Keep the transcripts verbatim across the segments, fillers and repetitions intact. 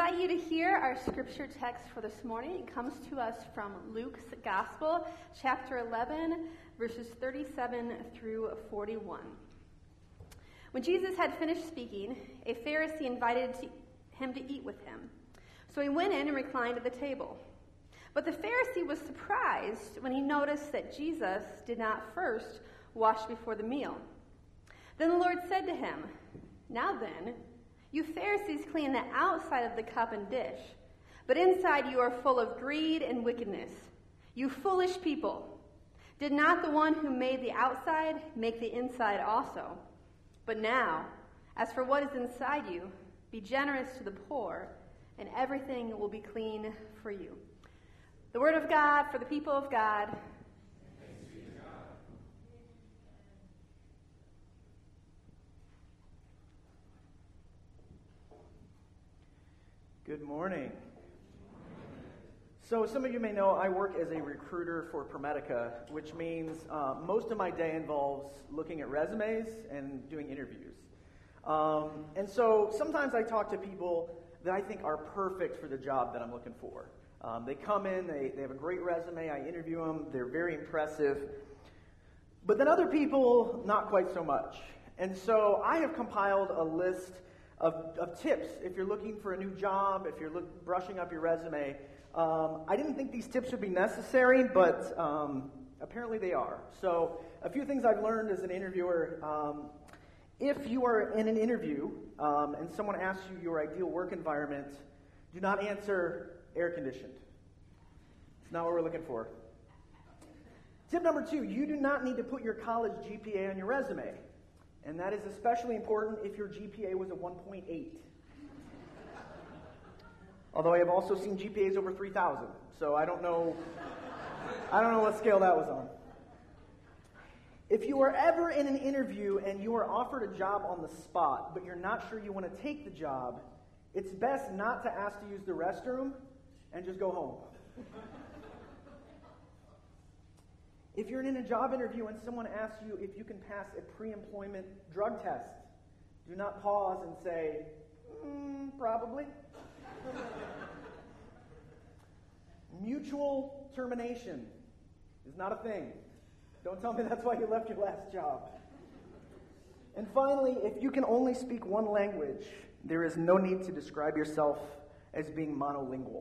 invite you to hear our scripture text for this morning. It comes to us from Luke's Gospel, chapter eleven, verses thirty-seven through forty-one. When Jesus had finished speaking, a Pharisee invited him to eat with him. So he went in and reclined at the table. But the Pharisee was surprised when he noticed that Jesus did not first wash before the meal. Then the Lord said to him, "Now then, you Pharisees clean the outside of the cup and dish, but inside you are full of greed and wickedness. You foolish people! Did not the one who made the outside make the inside also? But now, as for what is inside you, be generous to the poor, and everything will be clean for you." The word of God for the people of God. Thanks be to God. Good morning. So some of you may know I work as a recruiter for ProMedica, which means uh, most of my day involves looking at resumes and doing interviews. Um, and so sometimes I talk to people that I think are perfect for the job that I'm looking for. Um, they come in, they, they have a great resume, I interview them, they're very impressive. But then other people, not quite so much. And so I have compiled a list Of, of tips if you're looking for a new job, if you're look, brushing up your resume. Um, I didn't think these tips would be necessary, but um, apparently they are. So a few things I've learned as an interviewer. Um, if you are in an interview um, and someone asks you your ideal work environment, do not answer air conditioned. It's not what we're looking for. Tip number two, you do not need to put your college G P A on your resume. And that is especially important if your G P A was a one point eight. Although I have also seen G P As over three thousand, so I don't know I don't know what scale that was on. If you are ever in an interview and you are offered a job on the spot, but you're not sure you want to take the job, it's best not to ask to use the restroom and just go home. If you're in a job interview and someone asks you if you can pass a pre-employment drug test, do not pause and say, mm, probably. Mutual termination is not a thing. Don't tell me that's why you left your last job. And finally, if you can only speak one language, there is no need to describe yourself as being monolingual.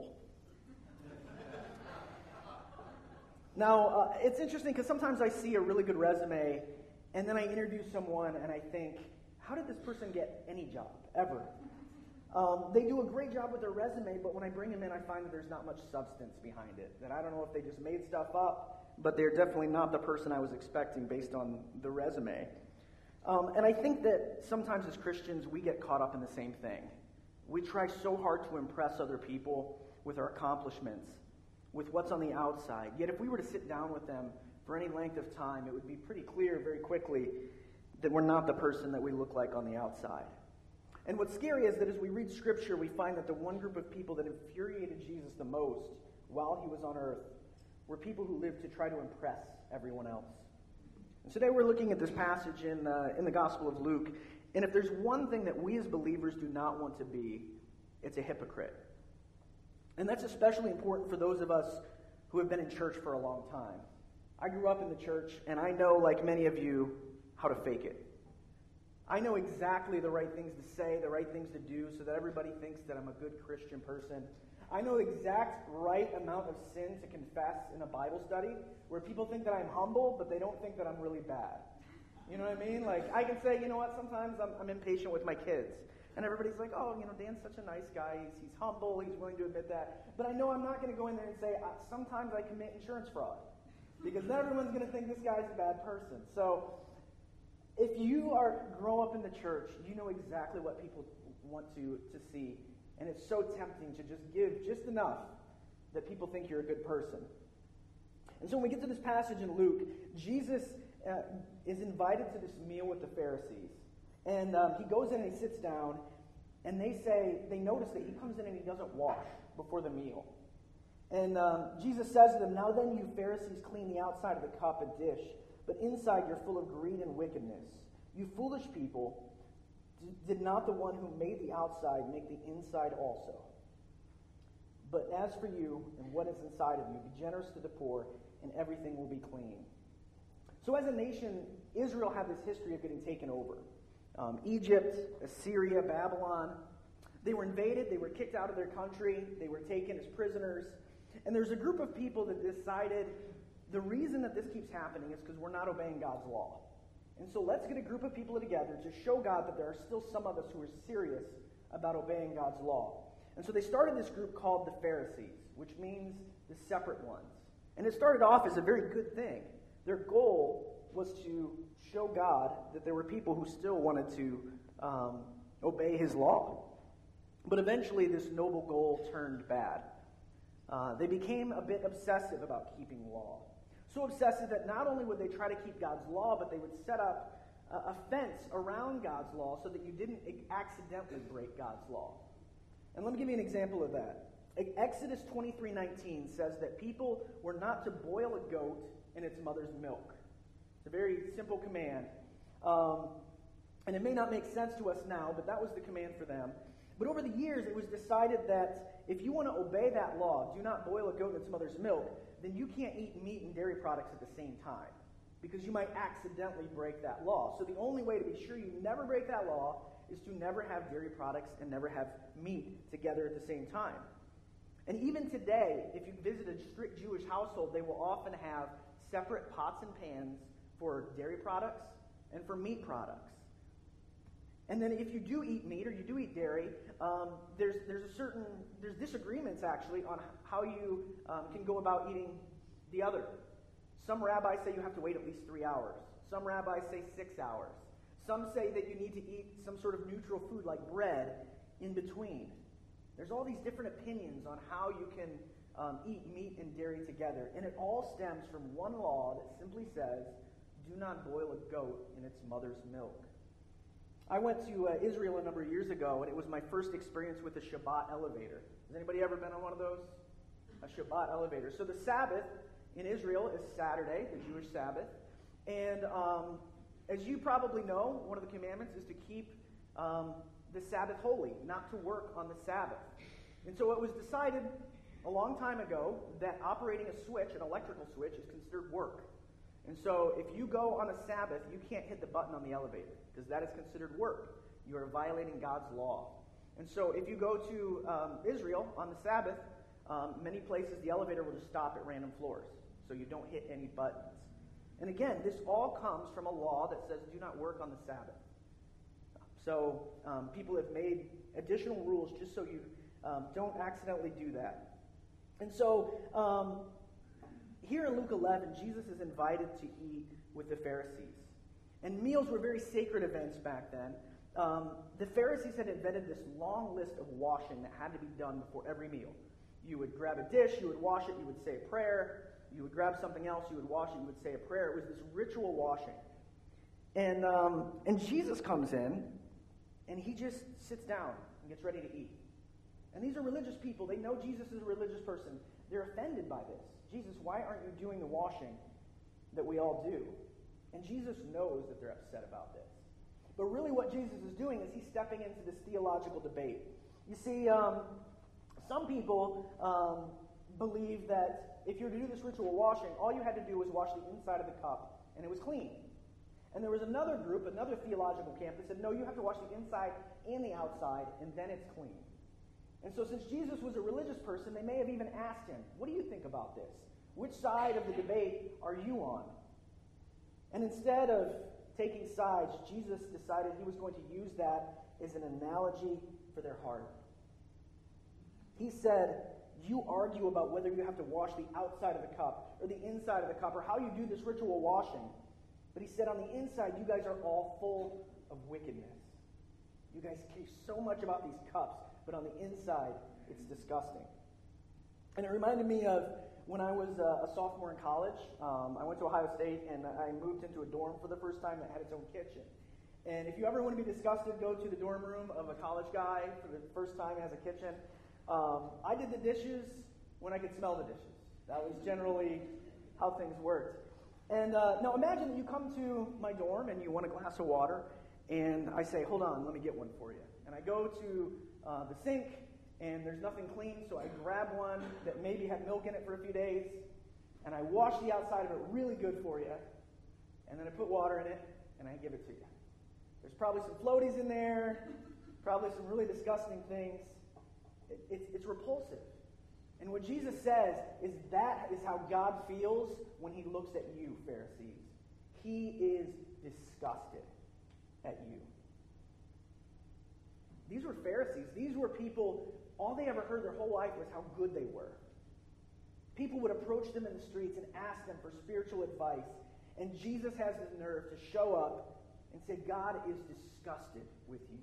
Now, uh, it's interesting because sometimes I see a really good resume, and then I interview someone, and I think, how did this person get any job, ever? Um, they do a great job with their resume, but when I bring them in, I find that there's not much substance behind it. That I don't know if they just made stuff up, but they're definitely not the person I was expecting based on the resume. Um, and I think that sometimes as Christians, we get caught up in the same thing. We try so hard to impress other people with our accomplishments, with what's on the outside. Yet if we were to sit down with them for any length of time, it would be pretty clear very quickly that we're not the person that we look like on the outside. And what's scary is that as we read Scripture, we find that the one group of people that infuriated Jesus the most while he was on earth were people who lived to try to impress everyone else. And today we're looking at this passage in, uh, in the Gospel of Luke, and if there's one thing that we as believers do not want to be, it's a hypocrite. And that's especially important for those of us who have been in church for a long time. I grew up in the church, and I know, like many of you, how to fake it. I know exactly the right things to say, the right things to do, so that everybody thinks that I'm a good Christian person. I know the exact right amount of sin to confess in a Bible study, where people think that I'm humble, but they don't think that I'm really bad. You know what I mean? Like, I can say, you know what, sometimes I'm, I'm impatient with my kids. And everybody's like, oh, you know, Dan's such a nice guy. He's, he's humble. He's willing to admit that. But I know I'm not going to go in there and say, uh, sometimes I commit insurance fraud. Because then everyone's going to think this guy's a bad person. So if you are grow up in the church, you know exactly what people want to, to see. And it's so tempting to just give just enough that people think you're a good person. And so when we get to this passage in Luke, Jesus uh, is invited to this meal with the Pharisees. And um, he goes in and he sits down, and they say, they notice that he comes in and he doesn't wash before the meal. And um, Jesus says to them, "Now then, you Pharisees clean the outside of the cup and dish, but inside you're full of greed and wickedness. You foolish people, did not the one who made the outside make the inside also? But as for you and what is inside of you, be generous to the poor, and everything will be clean. So as a nation, Israel had this history of getting taken over. Um, Egypt, Assyria, Babylon. They were invaded. They were kicked out of their country. They were taken as prisoners. And there's a group of people that decided the reason that this keeps happening is because we're not obeying God's law. And so let's get a group of people together to show God that there are still some of us who are serious about obeying God's law. And so they started this group called the Pharisees, which means the separate ones. And it started off as a very good thing. Their goal was to show God that there were people who still wanted to um, obey his law. But eventually this noble goal turned bad. Uh, they became a bit obsessive about keeping law. So obsessive that not only would they try to keep God's law, but they would set up a, a fence around God's law so that you didn't accidentally break God's law. And let me give you an example of that. Exodus twenty-three nineteen says that people were not to boil a goat in its mother's milk. It's a very simple command. Um, and it may not make sense to us now, but that was the command for them. But over the years, it was decided that if you want to obey that law, do not boil a goat in its mother's milk, then you can't eat meat and dairy products at the same time, because you might accidentally break that law. So the only way to be sure you never break that law is to never have dairy products and never have meat together at the same time. And even today, if you visit a strict Jewish household, they will often have separate pots and pans for dairy products and for meat products. And then if you do eat meat or you do eat dairy, um, there's there's a certain there's disagreements actually on how you um, can go about eating the other. Some rabbis say you have to wait at least three hours. Some rabbis say six hours. Some say that you need to eat some sort of neutral food like bread in between. There's all these different opinions on how you can um, eat meat and dairy together, and it all stems from one law that simply says, "Do not boil a goat in its mother's milk." I went to uh, Israel a number of years ago, and it was my first experience with a Shabbat elevator. Has anybody ever been on one of those? A Shabbat elevator. So the Sabbath in Israel is Saturday, the Jewish Sabbath. And um, as you probably know, one of the commandments is to keep um, the Sabbath holy, not to work on the Sabbath. And so it was decided a long time ago that operating a switch, an electrical switch, is considered work. And so if you go on a Sabbath, you can't hit the button on the elevator, because that is considered work. You are violating God's law. And so if you go to um, Israel on the Sabbath, um, many places the elevator will just stop at random floors, so you don't hit any buttons. And again, this all comes from a law that says do not work on the Sabbath. So um, people have made additional rules just so you um, don't accidentally do that. And so um, here in Luke eleven, Jesus is invited to eat with the Pharisees. And meals were very sacred events back then. Um, the Pharisees had invented this long list of washing that had to be done before every meal. You would grab a dish, you would wash it, you would say a prayer. You would grab something else, you would wash it, you would say a prayer. It was this ritual washing. And, um, and Jesus comes in, and he just sits down and gets ready to eat. And these are religious people. They know Jesus is a religious person. They're offended by this. Jesus, why aren't you doing the washing that we all do? And Jesus knows that they're upset about this. But really what Jesus is doing is he's stepping into this theological debate. You see, um, some people um, believe that if you were to do this ritual washing, all you had to do was wash the inside of the cup, and it was clean. And there was another group, another theological camp, that said, no, you have to wash the inside and the outside, and then it's clean. And so since Jesus was a religious person, they may have even asked him, what do you think about this? Which side of the debate are you on? And instead of taking sides, Jesus decided he was going to use that as an analogy for their heart. He said, you argue about whether you have to wash the outside of the cup or the inside of the cup or how you do this ritual washing. But he said on the inside, you guys are all full of wickedness. You guys care so much about these cups, but on the inside, it's disgusting. And it reminded me of when I was a, a sophomore in college. Um, I went to Ohio State, and I moved into a dorm for the first time that had its own kitchen. And if you ever want to be disgusted, go to the dorm room of a college guy for the first time has a kitchen. Um, I did the dishes when I could smell the dishes. That was generally how things worked. And uh, now imagine that you come to my dorm and you want a glass of water, and I say, hold on, let me get one for you. And I go to uh, the sink, and there's nothing clean, so I grab one that maybe had milk in it for a few days, and I wash the outside of it really good for you, and then I put water in it, and I give it to you. There's probably some floaties in there, probably some really disgusting things. It, it's, it's repulsive. And what Jesus says is that is how God feels when he looks at you, Pharisees. He is disgusted at you. These were Pharisees. These were people, all they ever heard their whole life was how good they were. People would approach them in the streets and ask them for spiritual advice. And Jesus has the nerve to show up and say, God is disgusted with you.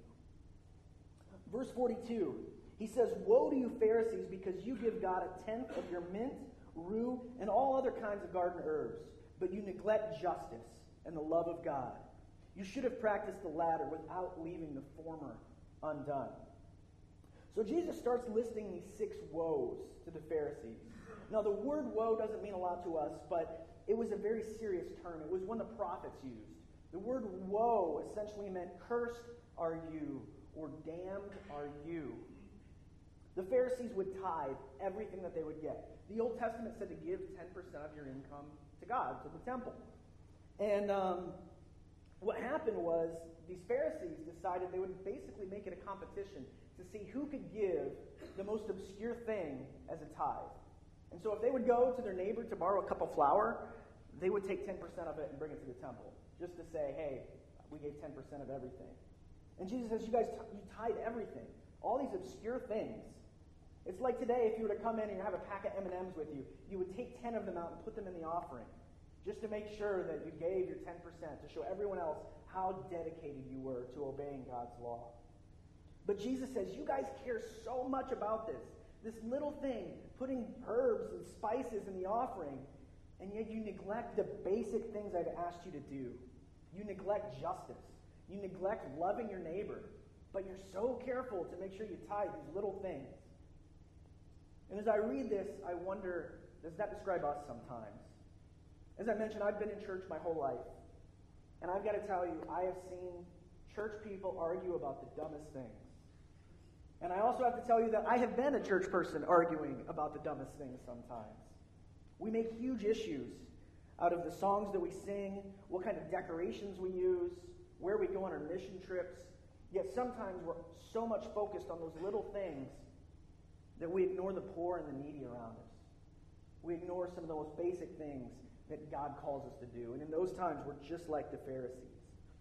Verse forty-two, he says, "Woe to you, Pharisees, because you give God a tenth of your mint, rue, and all other kinds of garden herbs, but you neglect justice and the love of God. You should have practiced the latter without leaving the former undone." So Jesus starts listing these six woes to the Pharisees. Now, the word woe doesn't mean a lot to us, but it was a very serious term. It was one the prophets used. The word woe essentially meant cursed are you, or damned are you. The Pharisees would tithe everything that they would get. The Old Testament said to give ten percent of your income to God, to the temple. And um, what happened was these Pharisees decided they would basically make it a competition to see who could give the most obscure thing as a tithe. And so if they would go to their neighbor to borrow a cup of flour, they would take ten percent of it and bring it to the temple, just to say, hey, we gave ten percent of everything. And Jesus says, you guys, t- you tithe everything. All these obscure things. It's like today, if you were to come in and you have a pack of M and M's with you, you would take ten of them out and put them in the offering, just to make sure that you gave your ten percent, to show everyone else how dedicated you were to obeying God's law. But Jesus says, you guys care so much about this, this little thing, putting herbs and spices in the offering, and yet you neglect the basic things I've asked you to do. You neglect justice. You neglect loving your neighbor. But you're so careful to make sure you tithe these little things. And as I read this, I wonder, does that describe us sometimes? As I mentioned, I've been in church my whole life. And I've got to tell you, I have seen church people argue about the dumbest things. And I also have to tell you that I have been a church person arguing about the dumbest things sometimes. We make huge issues out of the songs that we sing, what kind of decorations we use, where we go on our mission trips. Yet sometimes we're so much focused on those little things that we ignore the poor and the needy around us. We ignore some of the most basic things that God calls us to do. And in those times, we're just like the Pharisees.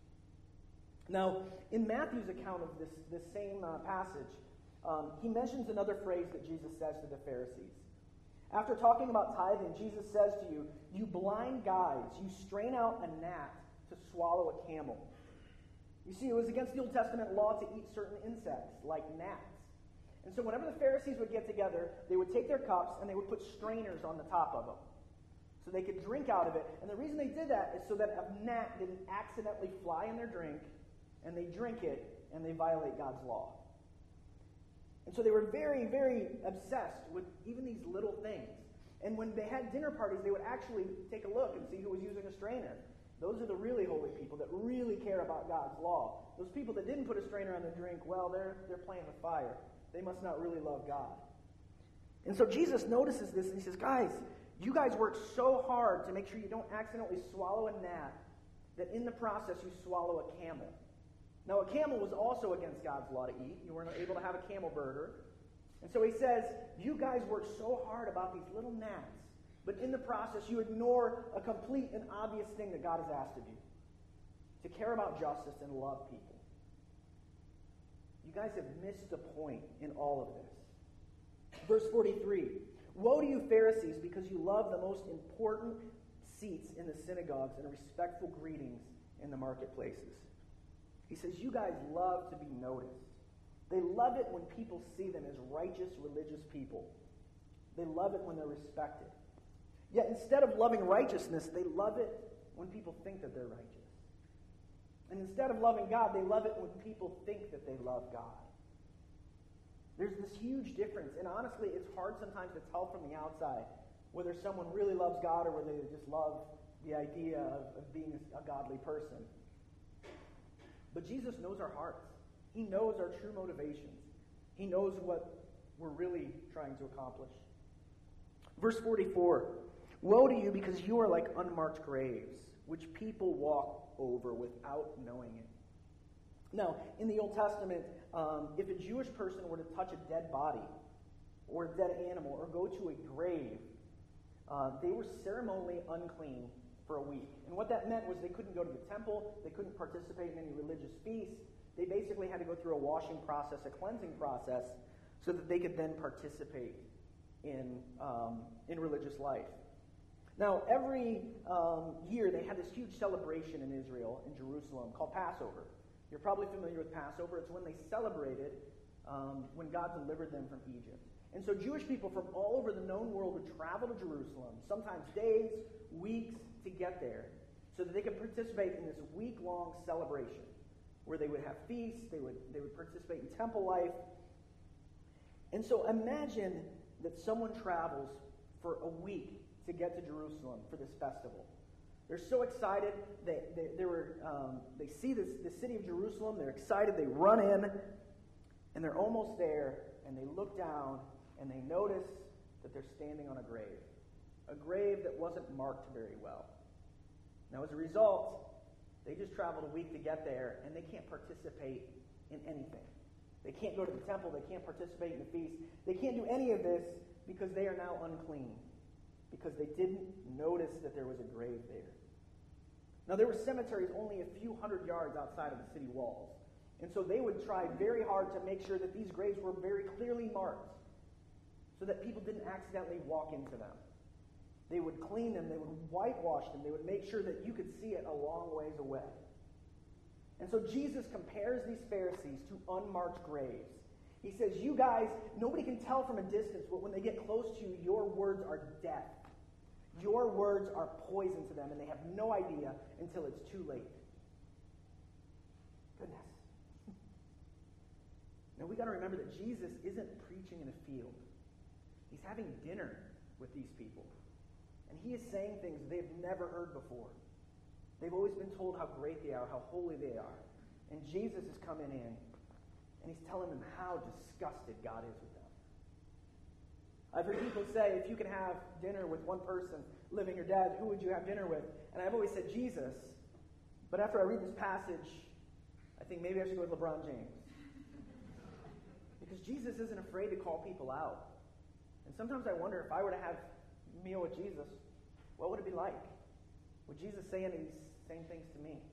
Now, in Matthew's account of this, this same uh, passage, um, he mentions another phrase that Jesus says to the Pharisees. After talking about tithing, Jesus says to you, you blind guides, you strain out a gnat to swallow a camel. You see, it was against the Old Testament law to eat certain insects, like gnats. And so whenever the Pharisees would get together, they would take their cups and they would put strainers on the top of them so they could drink out of it. And the reason they did that is so that a gnat didn't accidentally fly in their drink, and they drink it, and they violate God's law. And so they were very, very obsessed with even these little things. And when they had dinner parties, they would actually take a look and see who was using a strainer. Those are the really holy people that really care about God's law. Those people that didn't put a strainer on their drink, well, they're, they're playing with fire. They must not really love God. And so Jesus notices this, and he says, guys, you guys work so hard to make sure you don't accidentally swallow a gnat, that in the process you swallow a camel. Now, a camel was also against God's law to eat. You weren't able to have a camel burger. And so he says, you guys work so hard about these little gnats, but in the process you ignore a complete and obvious thing that God has asked of you, to care about justice and love people. You guys have missed the point in all of this. Verse forty-three, woe to you, Pharisees, because you love the most important seats in the synagogues and respectful greetings in the marketplaces. He says, you guys love to be noticed. They love it when people see them as righteous, religious people. They love it when they're respected. Yet instead of loving righteousness, they love it when people think that they're righteous. And instead of loving God, they love it when people think that they love God. There's this huge difference. And honestly, it's hard sometimes to tell from the outside whether someone really loves God or whether they just love the idea of, of being a godly person. But Jesus knows our hearts. He knows our true motivations. He knows what we're really trying to accomplish. Verse forty-four, woe to you because you are like unmarked graves, which people walk over without knowing it. Now, in the Old Testament, um, if a Jewish person were to touch a dead body or a dead animal or go to a grave, uh, they were ceremonially unclean for a week. And what that meant was they couldn't go to the temple, they couldn't participate in any religious feasts. They basically had to go through a washing process, a cleansing process, so that they could then participate in, um, in religious life. Now, every um, year they had this huge celebration in Israel, in Jerusalem, called Passover. You're probably familiar with Passover. It's when they celebrated um, when God delivered them from Egypt. And so Jewish people from all over the known world would travel to Jerusalem, sometimes days, weeks, to get there, so that they could participate in this week-long celebration, where they would have feasts, they would, they would participate in temple life. And so imagine that someone travels for a week to get to Jerusalem for this festival. They're so excited. They, they, they, were, um, they see this, the city of Jerusalem. They're excited. They run in, and they're almost there, and they look down, and they notice that they're standing on a grave, a grave that wasn't marked very well. Now, as a result, they just traveled a week to get there, and they can't participate in anything. They can't go to the temple. They can't participate in the feast. They can't do any of this because they are now unclean, because they didn't notice that there was a grave there. Now, there were cemeteries only a few hundred yards outside of the city walls, and so they would try very hard to make sure that these graves were very clearly marked so that people didn't accidentally walk into them. They would clean them, they would whitewash them, they would make sure that you could see it a long ways away. And so Jesus compares these Pharisees to unmarked graves. He says, you guys, nobody can tell from a distance, but when they get close to you, your words are death. Your words are poison to them, and they have no idea until it's too late. Goodness. Now, we got to remember that Jesus isn't preaching in a field. He's having dinner with these people. And he is saying things they've never heard before. They've always been told how great they are, how holy they are. And Jesus is coming in, and he's telling them how disgusted God is with them. I've heard people say, if you could have dinner with one person, living or dead, who would you have dinner with? And I've always said Jesus. But after I read this passage, I think maybe I should go with LeBron James. Because Jesus isn't afraid to call people out. And sometimes I wonder if I were to have a meal with Jesus, what would it be like? Would Jesus say any of these same things to me?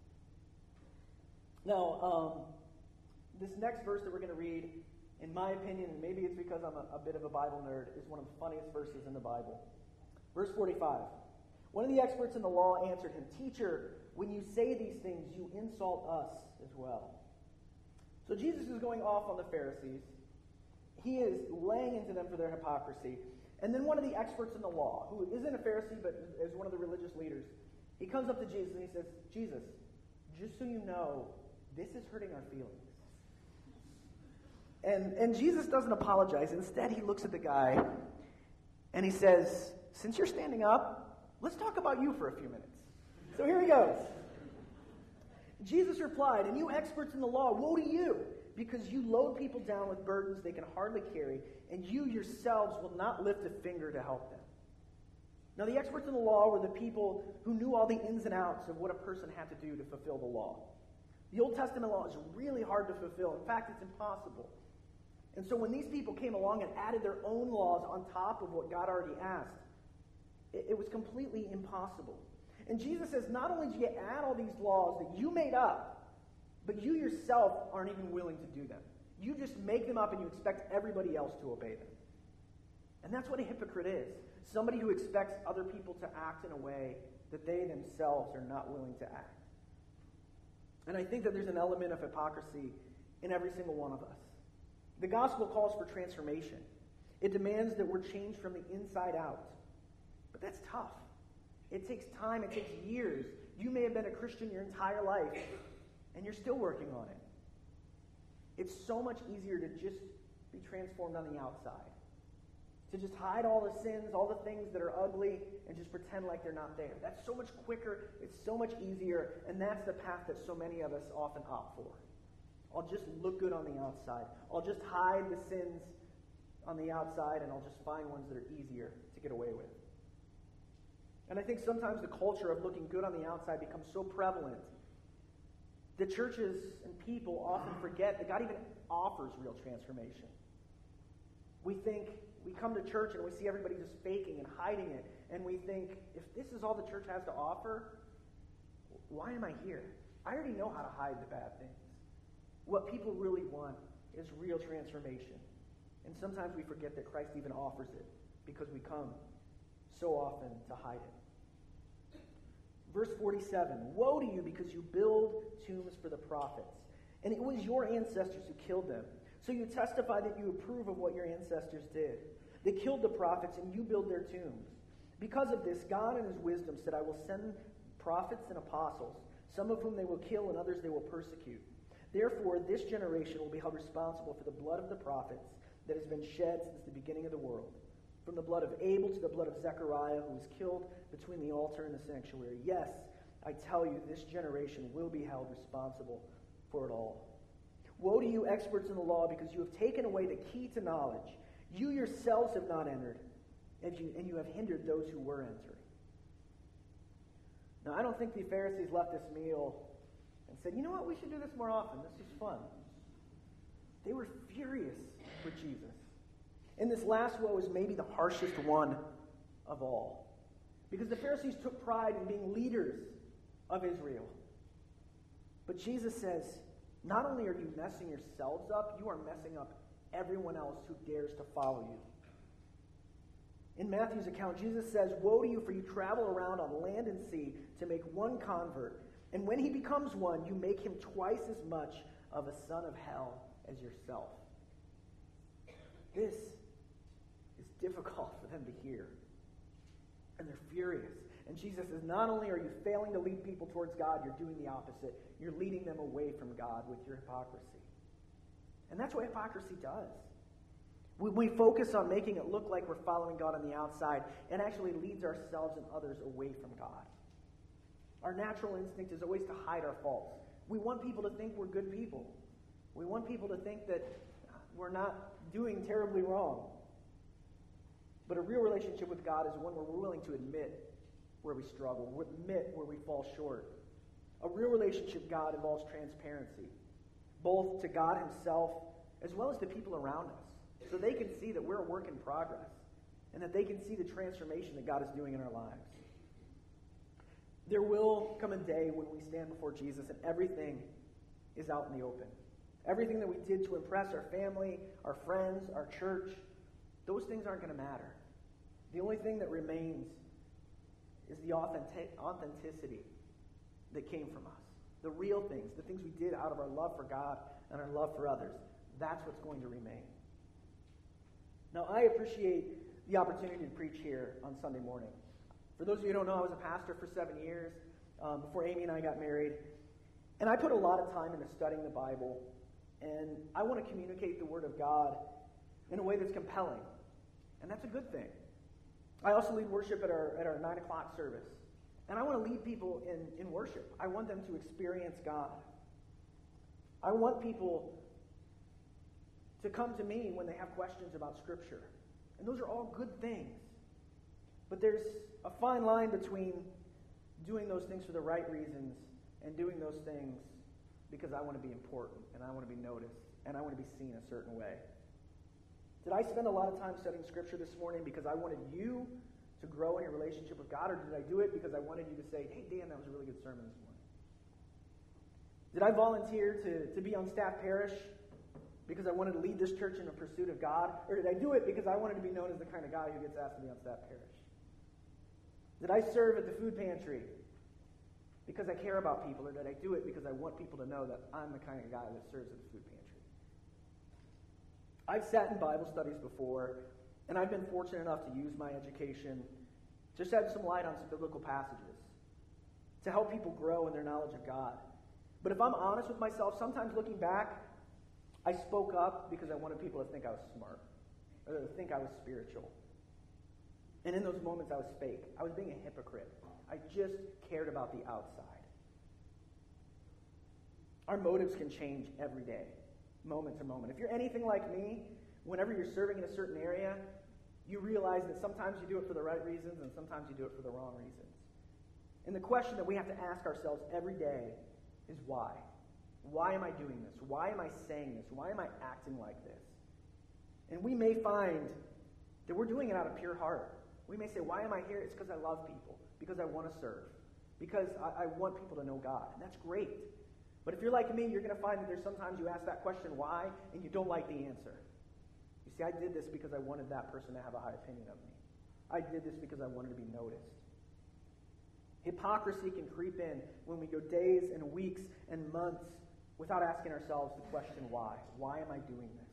Now, um, this next verse that we're going to read, in my opinion, and maybe it's because I'm a, a bit of a Bible nerd, is one of the funniest verses in the Bible. Verse forty-five. One of the experts in the law answered him, Teacher, when you say these things, you insult us as well. So Jesus is going off on the Pharisees. He is laying into them for their hypocrisy. And then one of the experts in the law, who isn't a Pharisee but is one of the religious leaders, he comes up to Jesus and he says, Jesus, just so you know, this is hurting our feelings. And, and Jesus doesn't apologize. Instead, he looks at the guy and he says, since you're standing up, let's talk about you for a few minutes. So here he goes. Jesus replied, and you experts in the law, woe to you, because you load people down with burdens they can hardly carry, and you yourselves will not lift a finger to help them. Now, the experts in the law were the people who knew all the ins and outs of what a person had to do to fulfill the law. The Old Testament law is really hard to fulfill. In fact, it's impossible. And so when these people came along and added their own laws on top of what God already asked, it, it was completely impossible. And Jesus says, not only do you add all these laws that you made up, but you yourself aren't even willing to do them. You just make them up and you expect everybody else to obey them. And that's what a hypocrite is. Somebody who expects other people to act in a way that they themselves are not willing to act. And I think that there's an element of hypocrisy in every single one of us. The gospel calls for transformation. It demands that we're changed from the inside out. But that's tough. It takes time. It takes years. You may have been a Christian your entire life, and you're still working on it. It's so much easier to just be transformed on the outside. To just hide all the sins, all the things that are ugly, and just pretend like they're not there. That's so much quicker. It's so much easier, and that's the path that so many of us often opt for. I'll just look good on the outside. I'll just hide the sins on the outside, and I'll just find ones that are easier to get away with. And I think sometimes the culture of looking good on the outside becomes so prevalent that churches and people often forget that God even offers real transformation. We think, we come to church and we see everybody just faking and hiding it, and we think, if this is all the church has to offer, why am I here? I already know how to hide the bad things. What people really want is real transformation. And sometimes we forget that Christ even offers it because we come so often to hide it. Verse forty-seven, woe to you because you build tombs for the prophets, and it was your ancestors who killed them. So you testify that you approve of what your ancestors did. They killed the prophets, and you build their tombs. Because of this, God in his wisdom said, I will send prophets and apostles, some of whom they will kill and others they will persecute. Therefore, this generation will be held responsible for the blood of the prophets that has been shed since the beginning of the world, from the blood of Abel to the blood of Zechariah, who was killed between the altar and the sanctuary. Yes, I tell you, this generation will be held responsible for it all. Woe to you, experts in the law, because you have taken away the key to knowledge. You yourselves have not entered, and you, and you have hindered those who were entering. Now, I don't think the Pharisees left this meal and said, you know what, we should do this more often. This is fun. They were furious for Jesus. And this last woe is maybe the harshest one of all. Because the Pharisees took pride in being leaders of Israel. But Jesus says, not only are you messing yourselves up, you are messing up everyone else who dares to follow you. In Matthew's account, Jesus says, woe to you, for you travel around on land and sea to make one convert. And when he becomes one, you make him twice as much of a son of hell as yourself. This is difficult for them to hear. And they're furious. And Jesus says, not only are you failing to lead people towards God, you're doing the opposite. You're leading them away from God with your hypocrisy. And that's what hypocrisy does. We, we focus on making it look like we're following God on the outside, and actually leads ourselves and others away from God. Our natural instinct is always to hide our faults. We want people to think we're good people. We want people to think that we're not doing terribly wrong. But a real relationship with God is one where we're willing to admit where we struggle, admit where we fall short. A real relationship with God involves transparency, both to God himself as well as to people around us, so they can see that we're a work in progress and that they can see the transformation that God is doing in our lives. There will come a day when we stand before Jesus and everything is out in the open. Everything that we did to impress our family, our friends, our church, those things aren't going to matter. The only thing that remains is the authentic- authenticity that came from us. The real things, the things we did out of our love for God and our love for others. That's what's going to remain. Now, I appreciate the opportunity to preach here on Sunday morning. For those of you who don't know, I was a pastor for seven years um, before Amy and I got married. And I put a lot of time into studying the Bible. And I want to communicate the Word of God in a way that's compelling. And that's a good thing. I also lead worship at our at our nine o'clock service. And I want to lead people in, in worship. I want them to experience God. I want people to come to me when they have questions about Scripture. And those are all good things. But there's a fine line between doing those things for the right reasons and doing those things because I want to be important and I want to be noticed and I want to be seen a certain way. Did I spend a lot of time studying Scripture this morning because I wanted you to grow in your relationship with God, or did I do it because I wanted you to say, hey, Dan, that was a really good sermon this morning? Did I volunteer to, to be on staff parish because I wanted to lead this church in the pursuit of God, or did I do it because I wanted to be known as the kind of guy who gets asked to be on staff parish? Did I serve at the food pantry because I care about people, or did I do it because I want people to know that I'm the kind of guy that serves at the food pantry? I've sat in Bible studies before, and I've been fortunate enough to use my education to shed some light on some biblical passages to help people grow in their knowledge of God. But if I'm honest with myself, sometimes looking back, I spoke up because I wanted people to think I was smart, or to think I was spiritual. And in those moments, I was fake. I was being a hypocrite. I just cared about the outside. Our motives can change every day, moment to moment. If you're anything like me, whenever you're serving in a certain area, you realize that sometimes you do it for the right reasons and sometimes you do it for the wrong reasons. And the question that we have to ask ourselves every day is why? Why am I doing this? Why am I saying this? Why am I acting like this? And we may find that we're doing it out of pure heart. We may say, why am I here? It's because I love people, because I want to serve, because I, I want people to know God. And that's great. But if you're like me, you're going to find that there's sometimes you ask that question, why, and you don't like the answer. You see, I did this because I wanted that person to have a high opinion of me. I did this because I wanted to be noticed. Hypocrisy can creep in when we go days and weeks and months without asking ourselves the question, why? Why am I doing this?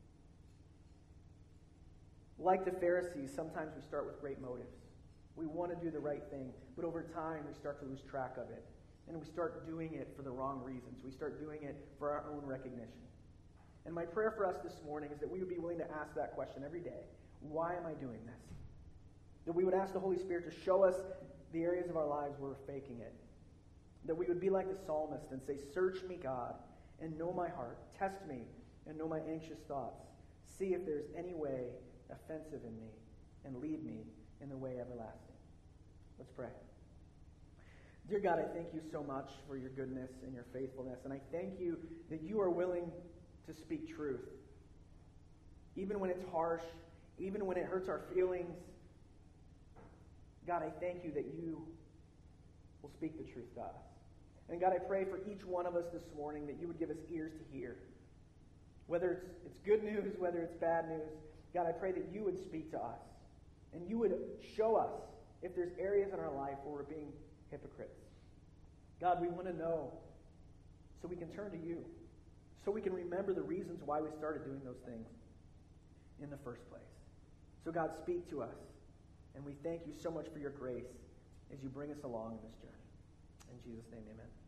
Like the Pharisees, sometimes we start with great motives. We want to do the right thing, but over time we start to lose track of it. And we start doing it for the wrong reasons. We start doing it for our own recognition. And my prayer for us this morning is that we would be willing to ask that question every day. Why am I doing this? That we would ask the Holy Spirit to show us the areas of our lives where we're faking it. That we would be like the psalmist and say, search me, God, and know my heart. Test me and know my anxious thoughts. See if there's any way offensive in me, and lead me in the way everlasting. Let's pray. Dear God, I thank you so much for your goodness and your faithfulness, and I thank you that you are willing to speak truth. Even when it's harsh, even when it hurts our feelings, God, I thank you that you will speak the truth to us. And God, I pray for each one of us this morning that you would give us ears to hear. Whether it's, it's good news, whether it's bad news, God, I pray that you would speak to us. And you would show us if there's areas in our life where we're being hypocrites. God, we want to know so we can turn to you. So we can remember the reasons why we started doing those things in the first place. So God, speak to us. And we thank you so much for your grace as you bring us along in this journey. In Jesus' name, amen.